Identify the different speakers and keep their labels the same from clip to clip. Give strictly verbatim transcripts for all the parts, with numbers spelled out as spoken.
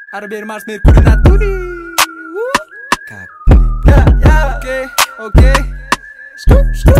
Speaker 1: Арбер Марс Меркурий натуре.
Speaker 2: Как
Speaker 1: Я, я, окей, окей. Шку, шку.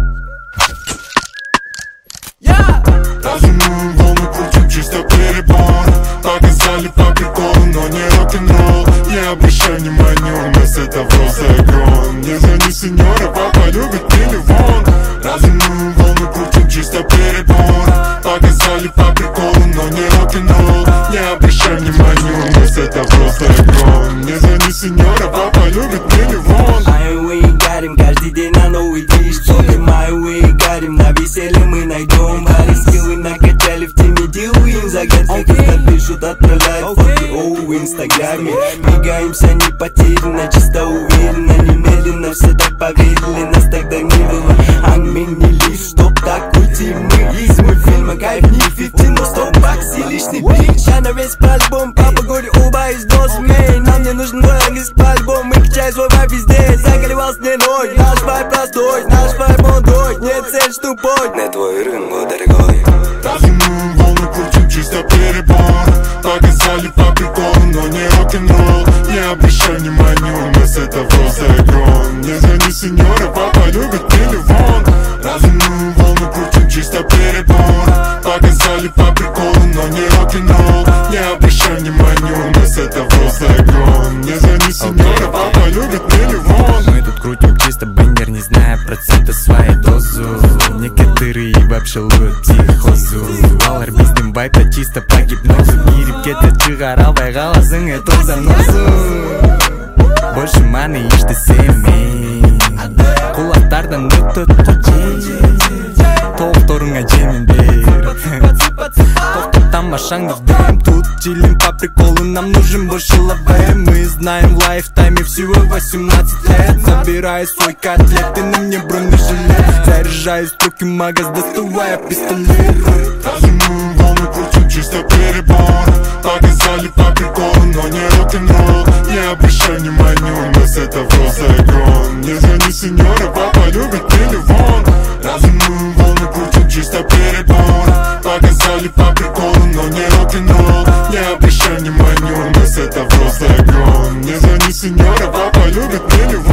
Speaker 1: Я.
Speaker 3: Разумную волну крутим чисто перебор. Показали по приколу, но не рок-н-ролл. Не обращай внимания, у нас это просто игрон. Не звони сеньора, папа любит миллион. Разумную волну крутим чисто перебор. Показали по приколу, но не рок-н-ролл. Не обращай внимания, у нас это просто игрон. Не звони сеньора, папа любит миллион.
Speaker 2: Highway гарим, каждый день на новый движ. Топим highway гарим, на веселье мы найдем. Бари скиллы накачали, в теме делаем загадки. Когда пишут, отправляют фотки, оу, в инстаграме. Двигаемся не потерянно, чисто уверенно, немедленно. Все так поверили, нас тогда не было. Ангмен не лишь, чтоб так уйти мы из мультфильма. Кайф не фифти, но сто баксов лишний блин. Я на весь по-альбом, папа говорит, оба из дос, мэй. Нам не нужен твой английский по-альбом, мы качаем свой вайб везде. Заголевал с длиной, наш вайб простой, наш вайб молодой. Нет цель тупой, не твой рынок дорогой.
Speaker 3: Разумную волну крутим чисто перебор. Показали по приколу, но не рок-н-ролл. Не обращай внимания, у нас это просто игрон. Не звони сеньора, папа любит миллион. Разумную волну крутим чисто перебор. Показали по приколу, но не рок-н-ролл. Не обращай внимания, у нас это просто игрон. Не звони сеньора, папа любит миллион.
Speaker 4: Мы тут крутим чисто бендер, не зная процента своей дозу. Некоторые вообще ловят психозу. Алар біздің вайпта чисто по гипнозу. Кирип кетет албай қаласың это занозу. Больше маны ешті семей. Құлақтардан өтті қочей. Толықторыңа жемін бер. Тоқтап тамашаңды вдем. Тут чилим по приколу, нам нужен больше лавэ. Мы знаем в лайфтайме всего восемнадцать лет. Забираю свой котлет, ты на мне бронежилет. Заряжаю струки магаз, доставая пистолет.
Speaker 3: Разумную волну крутим чисто перебор. Показали по приколу, но не рок-н-ролл. Не обращай внимания, у нас это просто игрон. Не звони сеньора, папа любит миллион. Разумную волну крутим чисто перебор. Показали по приколу, но не рок-н-ролл. Не обращай внимания, у нас это просто игрон. Не звони сеньора, папа любит миллион.